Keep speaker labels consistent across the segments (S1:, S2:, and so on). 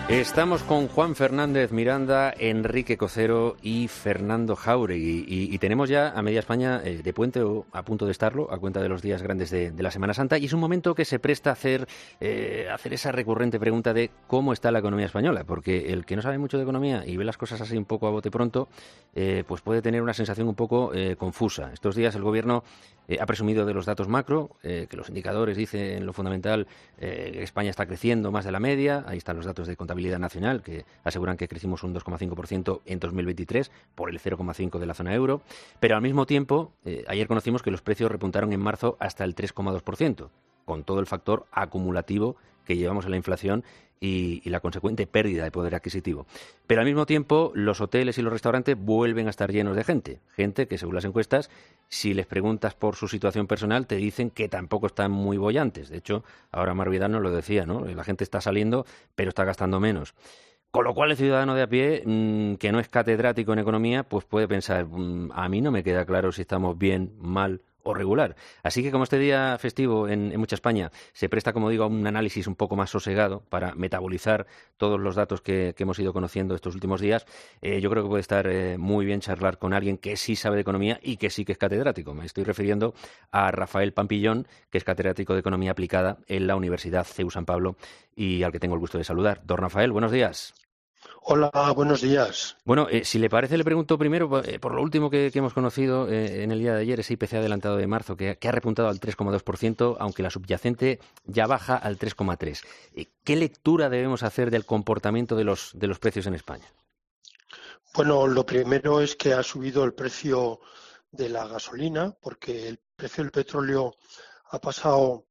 S1: Estamos con Juan Fernández Miranda, Enrique Cocero y Fernando Jáuregui. Y tenemos ya a media España de puente o a punto de estarlo, a cuenta de los días grandes de la Semana Santa. Y es un momento que se presta a hacer esa recurrente pregunta de cómo está la economía española. Porque el que no sabe mucho de economía y ve las cosas así un poco a bote pronto, pues puede tener una sensación un poco confusa. Estos días el Gobierno ha presumido de los datos macro, que los indicadores dicen en lo fundamental que España está creciendo más de la media. Ahí están los datos de contabilidad nacional, que aseguran que crecimos un 2,5% en 2023, por el 0,5% de la zona euro. Pero al mismo tiempo, ayer conocimos que los precios repuntaron en marzo hasta el 3,2%, con todo el factor acumulativo que llevamos en la inflación y la consecuente pérdida de poder adquisitivo. Pero al mismo tiempo, los hoteles y los restaurantes vuelven a estar llenos de gente que, según las encuestas, si les preguntas por su situación personal, te dicen que tampoco están muy bollantes. De hecho, ahora Mar Vidal nos lo decía, ¿no? La gente está saliendo, pero está gastando menos. Con lo cual, el ciudadano de a pie, que no es catedrático en economía, pues puede pensar, a mí no me queda claro si estamos bien, mal o regular. Así que como este día festivo en mucha España se presta, como digo, a un análisis un poco más sosegado para metabolizar todos los datos que hemos ido conociendo estos últimos días, yo creo que puede estar muy bien charlar con alguien que sí sabe de economía y que sí que es catedrático. Me estoy refiriendo a Rafael Pampillón, que es catedrático de Economía Aplicada en la Universidad CEU San Pablo y al que tengo el gusto de saludar. Don Rafael, buenos días.
S2: Hola, buenos días.
S1: Bueno, si le parece, le pregunto primero por lo último que hemos conocido en el día de ayer, ese IPC adelantado de marzo, que ha repuntado al 3,2%, aunque la subyacente ya baja al 3,3%. ¿Qué lectura debemos hacer del comportamiento de los precios en España?
S2: Bueno, lo primero es que ha subido el precio de la gasolina, porque el precio del petróleo ha pasado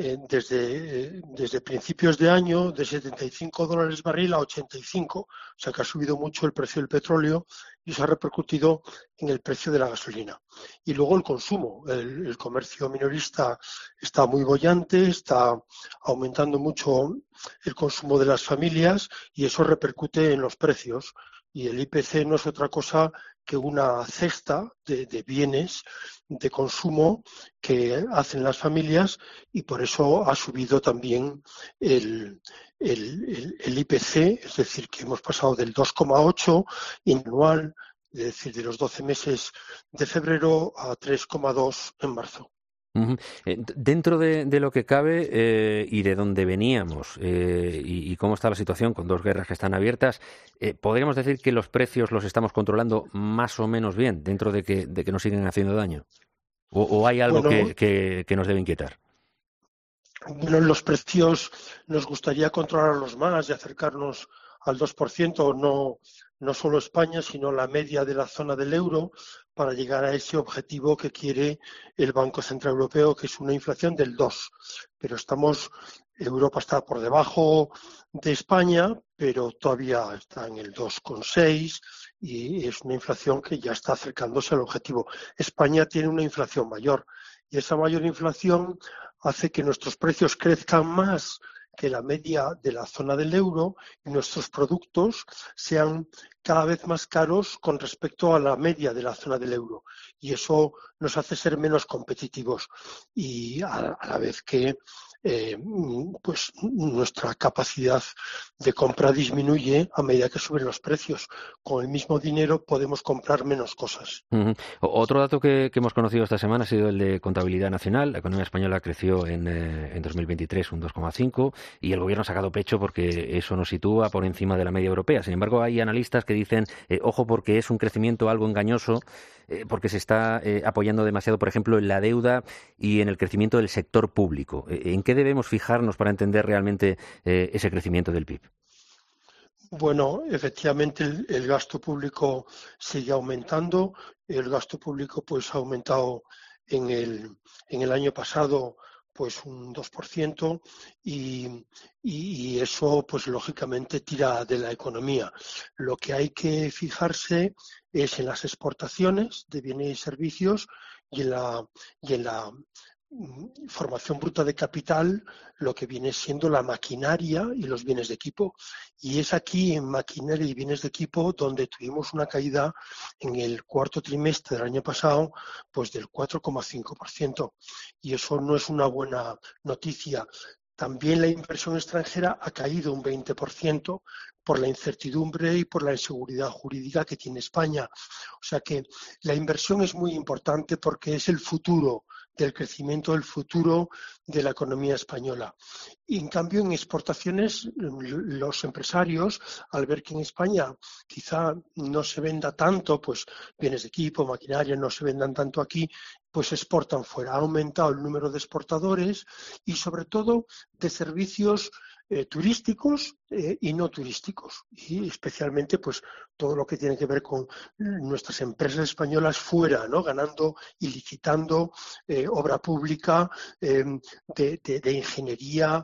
S2: desde principios de año de $75 barril a 85, o sea que ha subido mucho el precio del petróleo y eso ha repercutido en el precio de la gasolina. Y luego el consumo, el comercio minorista está muy boyante, está aumentando mucho el consumo de las familias y eso repercute en los precios. Y el IPC no es otra cosa que una cesta de bienes de consumo que hacen las familias y por eso ha subido también el IPC, es decir, que hemos pasado del 2,8 anual, es decir, de los 12 meses de febrero a 3,2 en marzo.
S1: Uh-huh. Dentro de lo que cabe y de dónde veníamos y cómo está la situación con dos guerras que están abiertas, ¿podríamos decir que los precios los estamos controlando más o menos bien dentro de que nos siguen haciendo daño? ¿O hay algo
S2: Bueno,
S1: que nos debe inquietar?
S2: Bueno, los precios nos gustaría controlarlos más y acercarnos al 2%, no solo España, sino la media de la zona del euro, para llegar a ese objetivo que quiere el Banco Central Europeo, que es una inflación del 2. Pero Europa está por debajo de España, pero todavía está en el 2,6 y es una inflación que ya está acercándose al objetivo. España tiene una inflación mayor y esa mayor inflación hace que nuestros precios crezcan más que la media de la zona del euro y nuestros productos sean cada vez más caros con respecto a la media de la zona del euro. Y eso nos hace ser menos competitivos y a la vez que pues nuestra capacidad de compra disminuye a medida que suben los precios. Con el mismo dinero podemos comprar menos cosas.
S1: Uh-huh. Otro dato que hemos conocido esta semana ha sido el de contabilidad nacional. La economía española creció en 2023 un 2,5 y el gobierno ha sacado pecho porque eso nos sitúa por encima de la media europea. Sin embargo, hay analistas que dicen, ojo, porque es un crecimiento algo engañoso, porque se está apoyando demasiado, por ejemplo, en la deuda y en el crecimiento del sector público. ¿En qué debemos fijarnos para entender realmente ese crecimiento del PIB?
S2: Bueno, efectivamente el gasto público sigue aumentando. El gasto público pues ha aumentado en el año pasado pues un 2% y eso pues lógicamente tira de la economía. Lo que hay que fijarse es en las exportaciones de bienes y servicios y en la formación bruta de capital, lo que viene siendo la maquinaria y los bienes de equipo. Y es aquí en maquinaria y bienes de equipo donde tuvimos una caída en el cuarto trimestre del año pasado pues del 4,5%. Y eso no es una buena noticia. también la inversión extranjera ha caído un 20% por la incertidumbre y por la inseguridad jurídica que tiene España. O sea que la inversión es muy importante porque es el futuro del crecimiento, el futuro de la economía española. Y en cambio, en exportaciones, los empresarios, al ver que en España quizá no se venda tanto, pues bienes de equipo, maquinaria, no se vendan tanto aquí, pues exportan fuera. Ha aumentado el número de exportadores y sobre todo de servicios turísticos y no turísticos, y especialmente pues todo lo que tiene que ver con nuestras empresas españolas fuera, ¿no? Ganando y licitando obra pública, de ingeniería,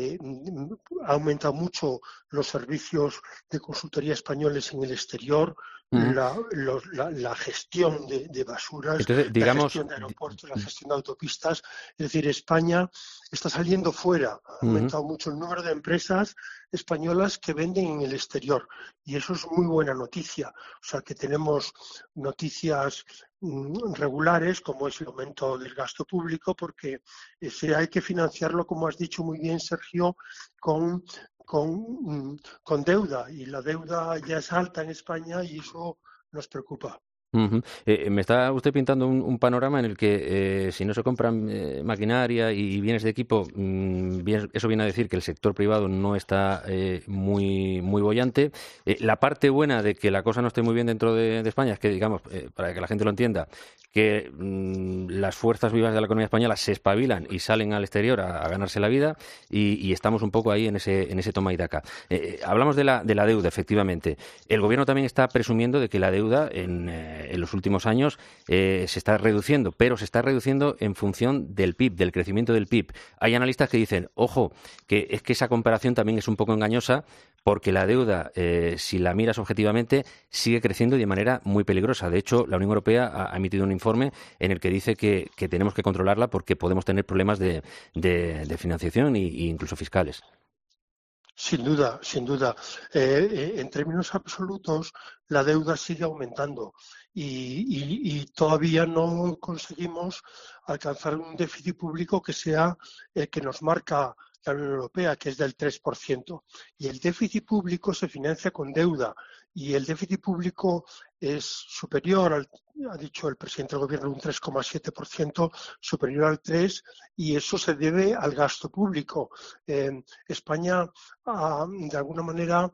S2: ha aumentado mucho los servicios de consultoría españoles en el exterior,
S1: Ujú.
S2: la gestión de basuras,
S1: Entonces,
S2: la
S1: digamos,
S2: gestión de aeropuertos, la gestión de autopistas. Es decir, España está saliendo fuera. Ha
S1: ujú.
S2: aumentado mucho el número de empresas españolas que venden en el exterior y eso es muy buena noticia. O sea que tenemos noticias regulares como es el aumento del gasto público porque ese hay que financiarlo, como has dicho muy bien, Sergio, con, con deuda y la deuda ya es alta en España y eso nos preocupa.
S1: Ujú. Me está usted pintando un panorama en el que si no se compran maquinaria y bienes de equipo, eso viene a decir que el sector privado no está muy boyante. La parte buena de que la cosa no esté muy bien dentro de España es que, digamos, para que la gente lo entienda, que las fuerzas vivas de la economía española se espabilan y salen al exterior a ganarse la vida y estamos un poco ahí en ese toma y daca. Hablamos de la deuda, efectivamente. El gobierno también está presumiendo de que la deuda en los últimos años se está reduciendo, pero se está reduciendo en función del PIB, del crecimiento del PIB. Hay analistas que dicen, ojo, que es que esa comparación también es un poco engañosa porque la deuda, si la miras objetivamente, sigue creciendo de manera muy peligrosa. De hecho, la Unión Europea ha emitido un informe en el que dice que tenemos que controlarla porque podemos tener problemas de financiación e incluso fiscales.
S2: Sin duda, sin duda. En términos absolutos, la deuda sigue aumentando y todavía no conseguimos alcanzar un déficit público que sea el que nos marca la Unión Europea, que es del 3%. Y el déficit público se financia con deuda y el déficit público es superior ha dicho el presidente del gobierno, un 3,7% superior al 3%, y eso se debe al gasto público. España de alguna manera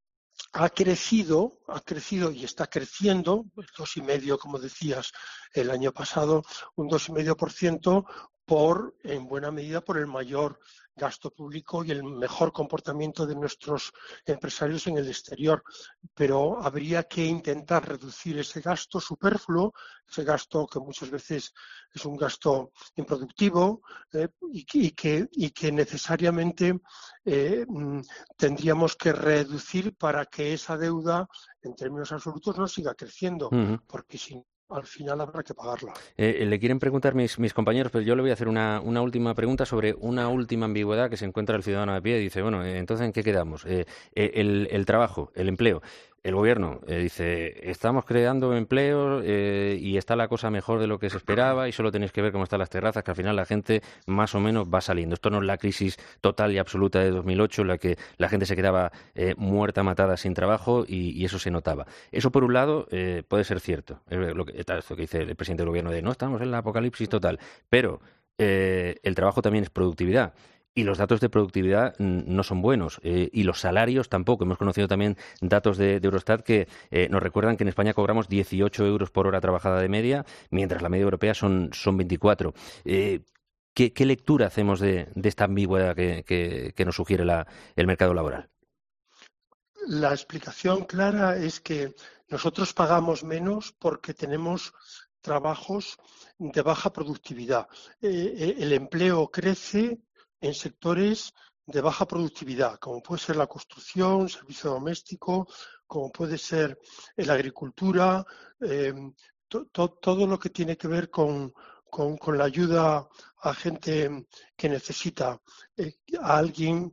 S2: ha crecido y está creciendo, el 2,5%, como decías, el año pasado, un 2,5% en buena medida por el mayor gasto público y el mejor comportamiento de nuestros empresarios en el exterior. Pero habría que intentar reducir ese gasto superfluo, ese gasto que muchas veces es un gasto improductivo y que necesariamente eh, tendríamos que reducir para que esa deuda, en términos absolutos, no siga creciendo,
S1: Ujú.
S2: porque si no, al final habrá que pagarla.
S1: Le quieren preguntar mis compañeros, pero yo le voy a hacer una última pregunta sobre una última ambigüedad que se encuentra el ciudadano de pie. Dice, bueno, entonces, ¿en qué quedamos? El trabajo, el empleo. El gobierno dice, estamos creando empleo y está la cosa mejor de lo que se esperaba y solo tenéis que ver cómo están las terrazas, que al final la gente más o menos va saliendo. Esto no es la crisis total y absoluta de 2008, en la que la gente se quedaba muerta, matada, sin trabajo y eso se notaba. Eso, por un lado, puede ser cierto. Esto que dice el presidente del gobierno de no estamos en la apocalipsis total. Pero el trabajo también es productividad. Y los datos de productividad no son buenos. Y los salarios tampoco. Hemos conocido también datos de Eurostat que nos recuerdan que en España cobramos 18 euros por hora trabajada de media, mientras la media europea son 24. ¿Qué lectura hacemos de esta ambigüedad que nos sugiere el mercado laboral?
S2: La explicación clara es que nosotros pagamos menos porque tenemos trabajos de baja productividad. El empleo crece en sectores de baja productividad, como puede ser la construcción, servicio doméstico, como puede ser la agricultura, eh, todo lo que tiene que ver con la ayuda a gente que necesita a alguien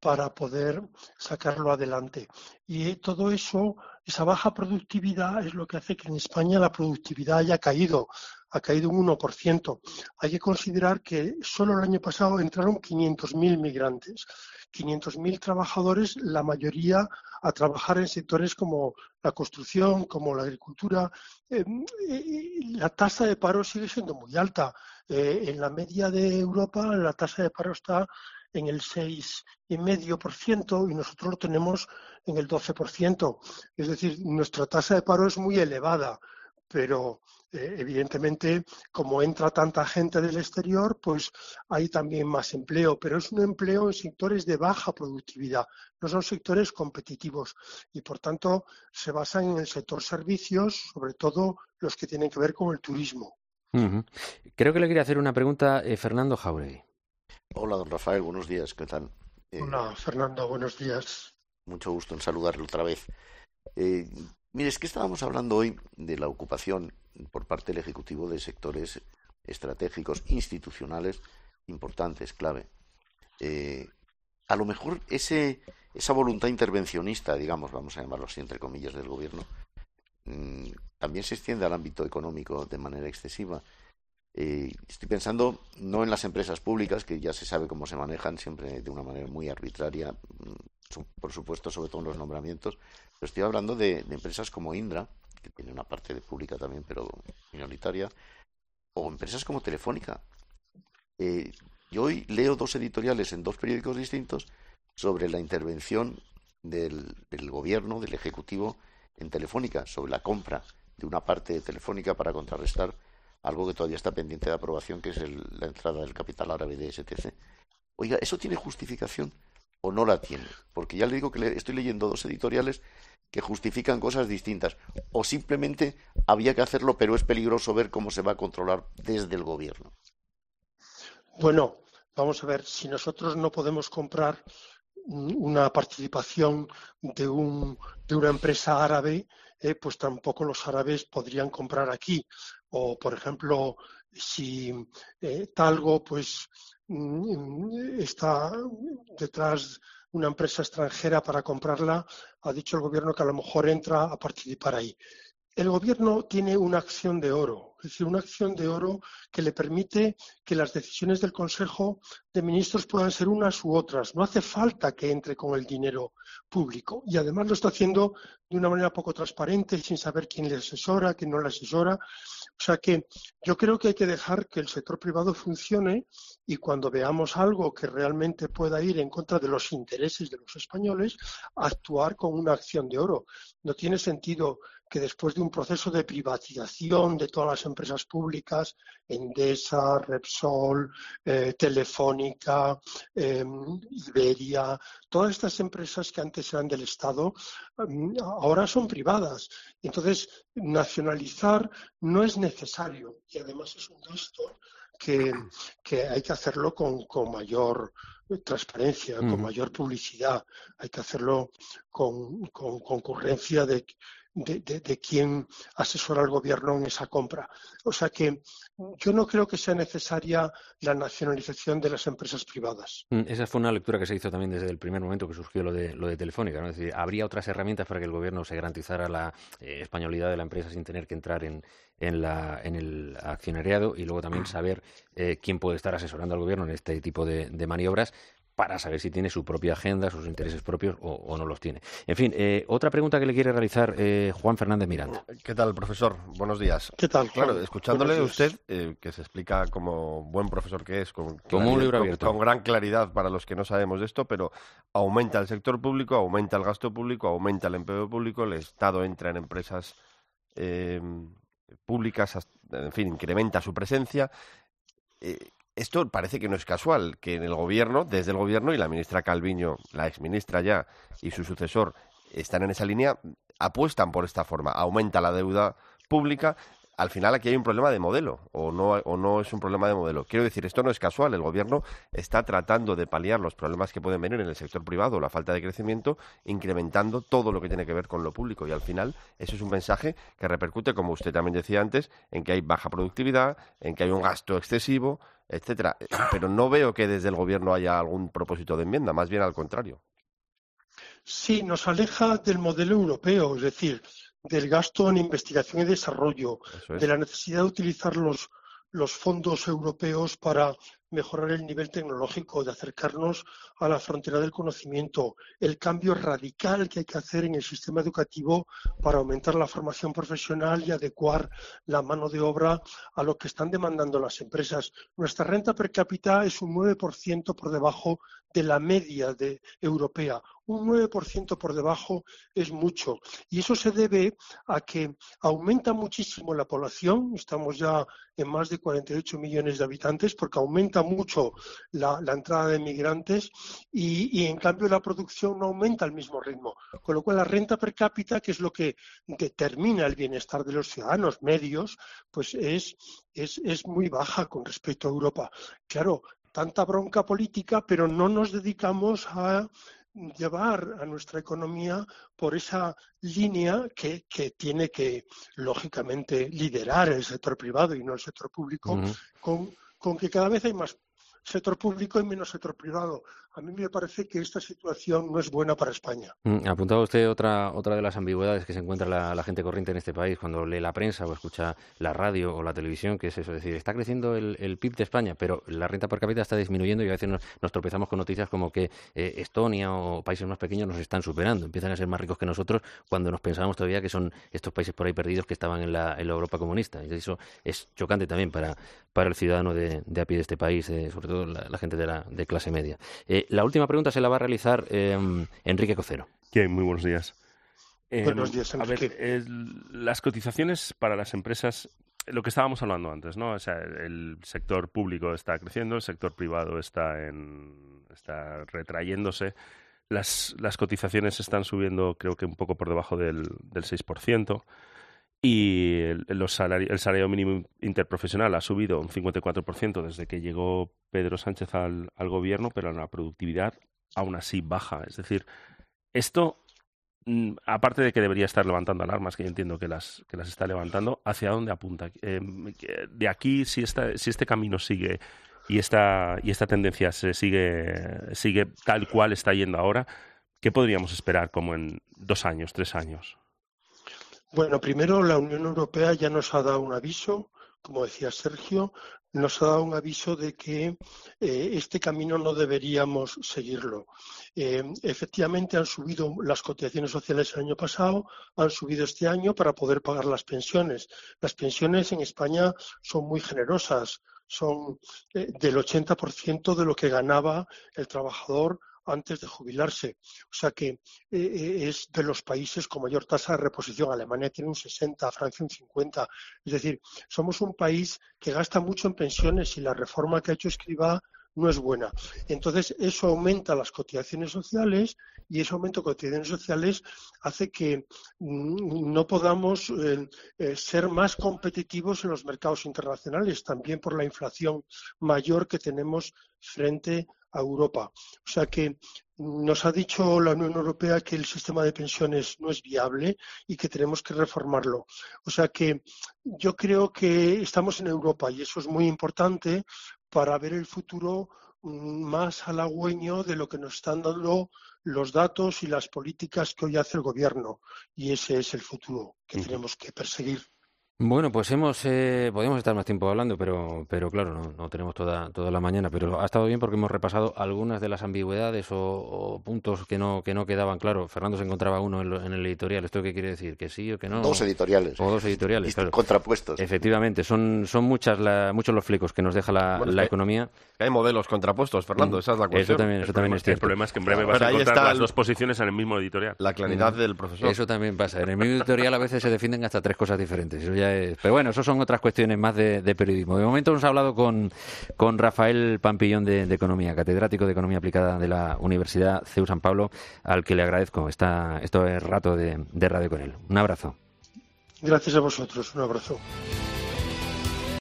S2: para poder sacarlo adelante. Y todo eso, esa baja productividad es lo que hace que en España la productividad haya caído, ha caído un 1%. Hay que considerar que solo el año pasado entraron 500.000 migrantes, 500.000 trabajadores, la mayoría a trabajar en sectores como la construcción, como la agricultura. La tasa de paro sigue siendo muy alta. En la media de Europa la tasa de paro está en el 6,5% y nosotros lo tenemos en el 12%. Es decir, nuestra tasa de paro es muy elevada, pero evidentemente, como entra tanta gente del exterior, pues hay también más empleo, pero es un empleo en sectores de baja productividad, no son sectores competitivos y, por tanto, se basan en el sector servicios, sobre todo los que tienen que ver con el turismo.
S1: Uh-huh. Creo que le quería hacer una pregunta Fernando Jáuregui.
S3: Hola, don Rafael, buenos días, ¿qué tal?
S2: Hola, Fernando, buenos días.
S3: Mucho gusto en saludarle otra vez. Mire, es que estábamos hablando hoy de la ocupación por parte del Ejecutivo de sectores estratégicos, institucionales, importantes, clave. A lo mejor esa voluntad intervencionista, digamos, vamos a llamarlo así, entre comillas, del Gobierno, también se extiende al ámbito económico de manera excesiva. Estoy pensando no en las empresas públicas, que ya se sabe cómo se manejan, siempre de una manera muy arbitraria, por supuesto, sobre todo en los nombramientos, pero estoy hablando de empresas como Indra, que tiene una parte de pública también, pero minoritaria, o empresas como Telefónica. Yo hoy leo 2 editoriales en 2 periódicos distintos sobre la intervención del Gobierno, del Ejecutivo, en Telefónica, sobre la compra de una parte de Telefónica para contrarrestar algo que todavía está pendiente de aprobación, que es la entrada del capital árabe de STC. Oiga, ¿eso tiene justificación o no la tiene? Porque ya le digo que estoy leyendo 2 editoriales que justifican cosas distintas. O simplemente había que hacerlo, pero es peligroso ver cómo se va a controlar desde el Gobierno.
S2: Bueno, vamos a ver, si nosotros no podemos comprar una participación de una empresa árabe, pues tampoco los árabes podrían comprar aquí. O, por ejemplo, si Talgo pues está detrás una empresa extranjera para comprarla, ha dicho el Gobierno que a lo mejor entra a participar ahí. El Gobierno tiene una acción de oro, es decir, una acción de oro que le permite que las decisiones del Consejo de Ministros puedan ser unas u otras. No hace falta que entre con el dinero público y además lo está haciendo de una manera poco transparente, sin saber quién le asesora, quién no le asesora. O sea que yo creo que hay que dejar que el sector privado funcione y cuando veamos algo que realmente pueda ir en contra de los intereses de los españoles, actuar con una acción de oro. No tiene sentido que después de un proceso de privatización de todas las empresas públicas, Endesa, Repsol, Telefónica, Iberia, todas estas empresas que antes eran del Estado, ahora son privadas. Entonces, nacionalizar no es necesario y además es un gasto que hay que hacerlo con mayor transparencia, con mayor publicidad. Hay que hacerlo con concurrencia de quién asesora al Gobierno en esa compra. O sea que yo no creo que sea necesaria la nacionalización de las empresas privadas.
S1: Esa fue una lectura que se hizo también desde el primer momento que surgió lo de Telefónica, ¿no? Es decir, habría otras herramientas para que el Gobierno se garantizara la españolidad de la empresa sin tener que entrar en el accionariado y luego también saber quién puede estar asesorando al Gobierno en este tipo de maniobras, para saber si tiene su propia agenda, sus intereses propios o no los tiene. En fin, otra pregunta que le quiere realizar Juan Fernández Miranda.
S4: ¿Qué tal, profesor? Buenos días.
S2: ¿Qué tal, Juan?
S4: Claro, escuchándole a usted, que se explica como buen profesor que es, como
S1: un libro abierto,
S4: con gran claridad para los que no sabemos de esto, pero aumenta el sector público, aumenta el gasto público, aumenta el empleo público, el Estado entra en empresas públicas, en fin, incrementa su presencia. Esto parece que no es casual, que en el Gobierno, desde el Gobierno, y la ministra Calviño, la exministra ya, y su sucesor están en esa línea, apuestan por esta forma. Aumenta la deuda pública, al final aquí hay un problema de modelo, o no es un problema de modelo. Quiero decir, esto no es casual. El gobierno está tratando de paliar los problemas que pueden venir en el sector privado, la falta de crecimiento, incrementando todo lo que tiene que ver con lo público. Y al final eso es un mensaje que repercute, como usted también decía antes, en que hay baja productividad, en que hay un gasto excesivo, etcétera. Pero no veo que desde el gobierno haya algún propósito de enmienda, más bien al contrario.
S2: Sí, nos aleja del modelo europeo, es decir, del gasto en investigación y desarrollo, de la necesidad de utilizar los fondos europeos para mejorar el nivel tecnológico, de acercarnos a la frontera del conocimiento, el cambio radical que hay que hacer en el sistema educativo para aumentar la formación profesional y adecuar la mano de obra a lo que están demandando las empresas. Nuestra renta per cápita es un 9% por debajo de la media europea. Un 9% por debajo es mucho. Y eso se debe a que aumenta muchísimo la población. Estamos ya en más de 48 millones de habitantes, porque aumenta mucho la entrada de migrantes y en cambio la producción no aumenta al mismo ritmo. Con lo cual la renta per cápita, que es lo que determina el bienestar de los ciudadanos medios, pues es muy baja con respecto a Europa. Claro, tanta bronca política, pero no nos dedicamos a llevar a nuestra economía por esa línea que tiene que, lógicamente, liderar el sector privado y no el sector público, con que cada vez hay más sector público y menos sector privado. A mí me parece que esta situación no es buena para España.
S1: Apuntaba usted otra de las ambigüedades que se encuentra la gente corriente en este país cuando lee la prensa o escucha la radio o la televisión, que es eso, es decir, está creciendo el PIB de España, pero la renta per cápita está disminuyendo y a veces nos tropezamos con noticias como que Estonia o países más pequeños nos están superando, empiezan a ser más ricos que nosotros cuando nos pensábamos todavía que son estos países por ahí perdidos que estaban en la Europa comunista. Y eso es chocante también para el ciudadano de a pie de este país, sobre todo la gente de clase media. La última pregunta se la va a realizar Enrique Cocero.
S5: Muy buenos días.
S2: Buenos días, Enrique.
S5: A ver, las cotizaciones para las empresas, lo que estábamos hablando antes, ¿no? O sea, el sector público está creciendo, el sector privado está retrayéndose. Las cotizaciones están subiendo, creo que un poco por debajo del 6%. Y el salario mínimo interprofesional ha subido un 54% desde que llegó Pedro Sánchez al gobierno, pero la productividad aún así baja. Es decir, esto, aparte de que debería estar levantando alarmas, que yo entiendo que las está levantando, ¿hacia dónde apunta? De aquí, si este camino sigue y esta tendencia se sigue tal cual está yendo ahora, ¿qué podríamos esperar como en 2 años, 3 años?
S2: Bueno, primero la Unión Europea ya nos ha dado un aviso, como decía Sergio, nos ha dado un aviso de que este camino no deberíamos seguirlo. Efectivamente han subido las cotizaciones sociales el año pasado, han subido este año para poder pagar las pensiones. Las pensiones en España son muy generosas, son del 80% de lo que ganaba el trabajador antes de jubilarse. O sea que es de los países con mayor tasa de reposición. Alemania tiene un 60%, Francia un 50%. Es decir, somos un país que gasta mucho en pensiones y la reforma que ha hecho Escrivá no es buena. Entonces, eso aumenta las cotizaciones sociales y ese aumento de cotizaciones sociales hace que no podamos ser más competitivos en los mercados internacionales, también por la inflación mayor que tenemos frente a Europa. O sea que nos ha dicho la Unión Europea que el sistema de pensiones no es viable y que tenemos que reformarlo. O sea que yo creo que estamos en Europa y eso es muy importante para ver el futuro más halagüeño de lo que nos están dando los datos y las políticas que hoy hace el gobierno. Y ese es el futuro que tenemos que perseguir.
S1: Bueno, pues podríamos estar más tiempo hablando, pero claro, no tenemos toda la mañana, pero ha estado bien porque hemos repasado algunas de las ambigüedades o puntos que no quedaban claros. Fernando se encontraba uno en el editorial. ¿Esto qué quiere decir? ¿Que sí o que no?
S3: 2 editoriales.
S1: O 2 editoriales, claro.
S3: Contrapuestos.
S1: Efectivamente, son muchos los flecos que nos deja la economía.
S4: Hay modelos contrapuestos, Fernando, esa es la cuestión.
S1: Eso también es cierto.
S5: El problema es que en breve vas a encontrar las 2 posiciones en el mismo editorial.
S4: La claridad del profesor.
S1: Eso también pasa. En el mismo editorial a veces se defienden hasta 3 cosas diferentes. Eso ya es... Pero bueno, eso son otras cuestiones más de periodismo. De momento hemos hablado con Rafael Pampillón de Economía, catedrático de Economía Aplicada de la Universidad CEU San Pablo, al que le agradezco este rato de radio con él. Un abrazo.
S2: Gracias a vosotros. Un abrazo.